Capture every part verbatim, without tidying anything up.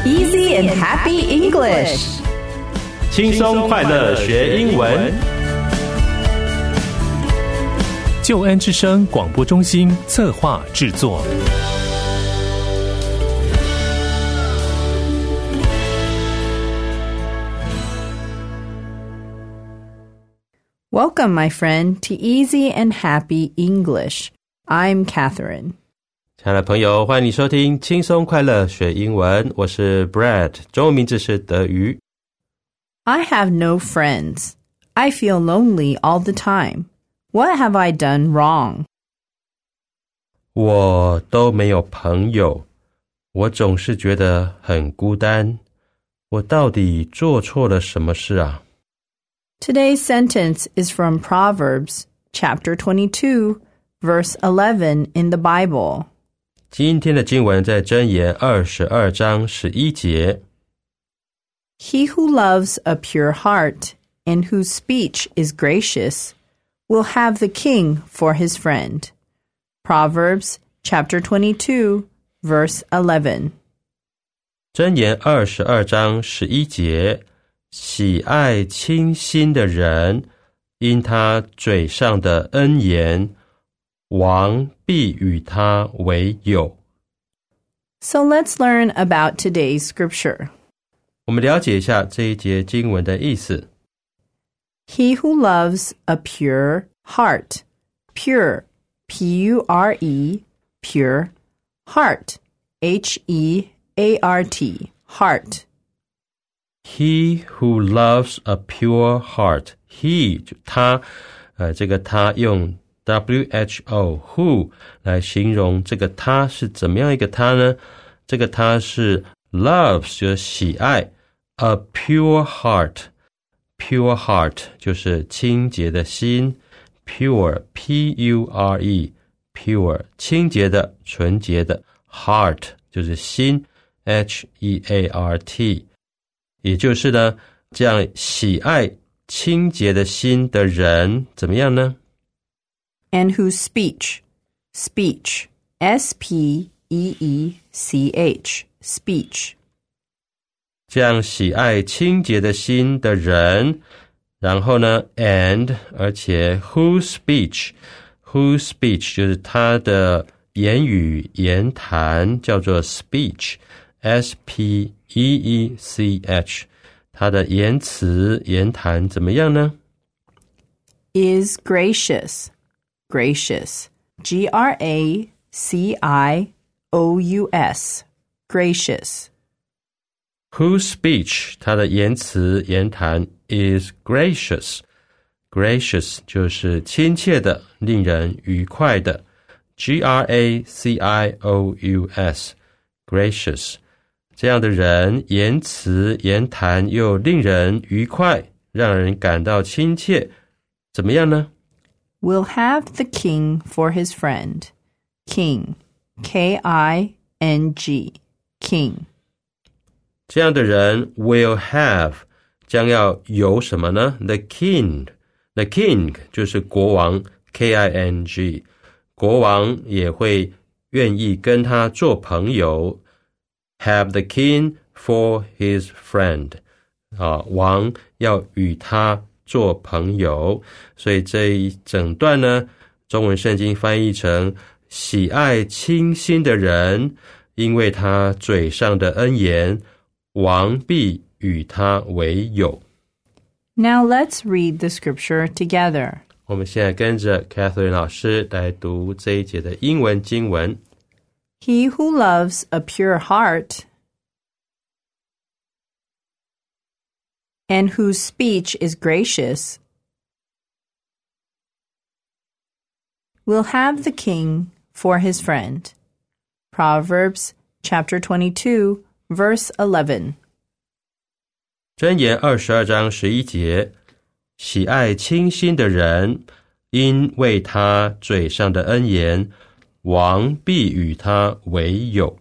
Easy and happy English， 轻松快乐学英文。 救恩之声广播中心策划制作。 Welcome, my friend, to Easy and Happy English. I'm Catherine. 亲爱的朋友，欢迎你收听轻松快乐学英文，我是 Brad， 中文名字是德瑜。 I have no friends. I feel lonely all the time. What have I done wrong? 我都没有朋友，我总是觉得很孤单，我到底做错了什么事啊？ Today's sentence is from Proverbs, chapter twenty-two, verse eleven in the Bible. 今天的经文在箴言二十二章十一节。 He who loves a pure heart and whose speech is gracious will have the king for his friend. Proverbs chapter twenty-two, verse eleven. 箴言二十二章十一节，喜爱清心的人，因他嘴上的恩言，王必与他为友。 So let's learn about today's scripture. 我们了解一下这一节经文的意思。 He who loves a pure heart. Pure, P U R E, pure. Heart, H E A R T, heart. He who loves a pure heart. He, 他，呃，这个他用 W H O, who 来形容这个他是怎么样一个他呢？这个他是 loves 就是喜爱 a pure heart. Pure heart 就是清洁的心 pure, P U R E, pure 清洁的纯洁的 heart 就是心 H E A R T 也就是呢，这样喜爱清洁的心的人怎么样呢？ And whose speech, speech, S P E E C H, speech. 这样喜爱清洁的心的人，然后呢 and 而且 whose speech, whose speech 就是他的言语言谈叫做 speech, S P E E C H 他的言辞言谈怎么样呢？ Is gracious, gracious, G R A C I O U S, gracious. Whose speech 他的言辞言谈 is gracious, gracious 就是亲切的令人愉快的 G R A C I O U S, gracious 这样的人言辞言谈又令人愉快，让人感到亲切，怎么样呢？ Will have the king for his friend. King, K I N G, king. 这样的人 will have 将要有什么呢？ The king, the king 就是国王 K I N G 国王也会愿意跟他做朋友 have the king for his friend 啊，王要与他做朋友，所以这一整段呢，中文圣经翻译成喜爱清心的人，因为他嘴上的恩言，王必与他为友。 Now let's read the scripture together. 我们现在跟着 Catherine 老师来读这一节的英文经文。 He who loves a pure heart and whose speech is gracious will have the king for his friend. Proverbs chapter twenty-two, verse eleven. 箴言二十二章十一节，喜爱清心的人，因为他嘴上的恩言，王必与他为友。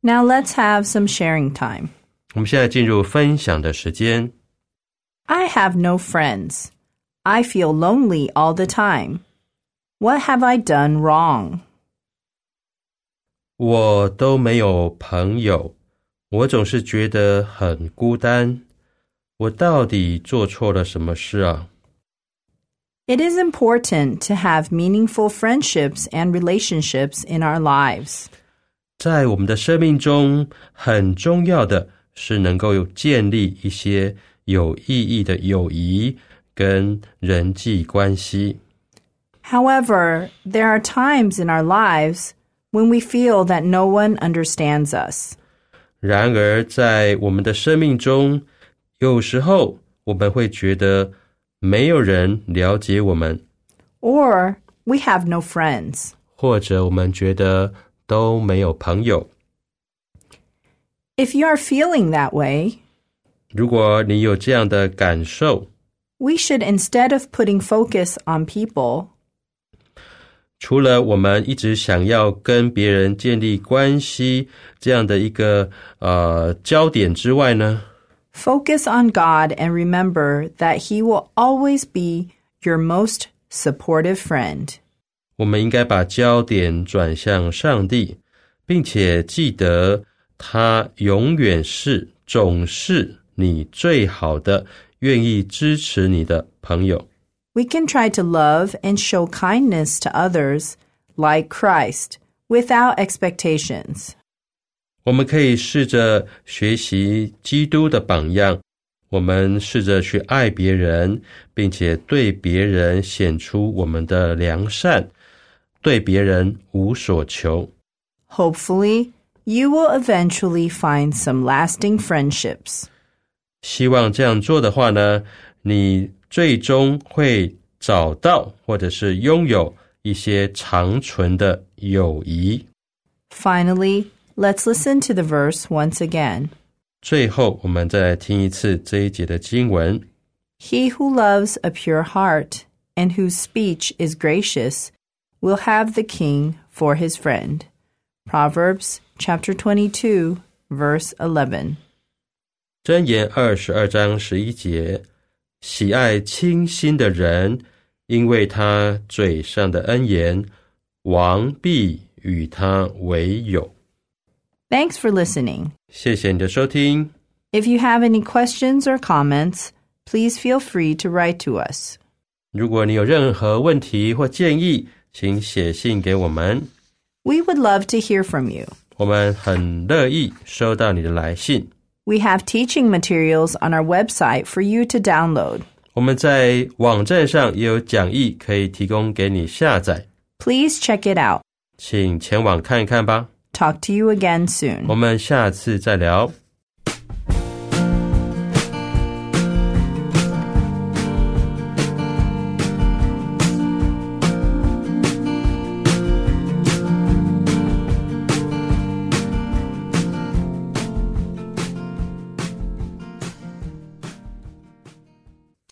Now let's have some sharing time. 我们现在进入分享的时间。 I have no friends. I feel lonely all the time. What have I done wrong? 我都没有朋友，我总是觉得很孤单。我到底做错了什么事啊？ It is important to have meaningful friendships and relationships in our lives. 在我们的生命中，很重要的是能够建立一些有意义的友谊跟人际关系。 However, there are times in our lives when we feel that no one understands us. 然而，在我们的生命中，有时候我们会觉得没有人了解我们， Or we have no friends. 或者我们觉得都没有朋友。 If you are feeling that way, 如果你有这样的感受， we should, instead of putting focus on people, 除了我们一直想要跟别人建立关系这样的一个呃焦点之外呢， focus on God and remember that He will always be your most supportive friend. 我们应该把焦点转向上帝，并且记得他永远是总是你最好的愿意支持你的朋友。 We can try to love and show kindness to others like Christ without expectations. 我们可以试着学习基督的榜样，我们试着去爱别人，并且对别人显出我们的良善，对别人无所求。 Hopefully, you will eventually find some lasting friendships. 希望这样做的话呢，你最终会找到或者是拥有一些长存的友谊。 Finally, let's listen to the verse once again. 最后，我们再来听一次这一节的经文。 He who loves a pure heart and whose speech is gracious will have the king for his friend. Proverbs chapter twenty-two, verse eleven. 箴言二十二章十一节，喜爱清心的人，因为他嘴上的恩言，王必与他为友。 Thanks for listening. 谢谢你的收听。 If you have any questions or comments, please feel free to write to us. 如果你有任何问题或建议，请写信给我们， We would love to hear from you. 我们很乐意收到你的来信。 We have teaching materials on our website for you to download. 我们在网站上也有讲义可以提供给你下载， Please check it out. 请前往看一看吧。 Talk to you again soon. 我们下次再聊。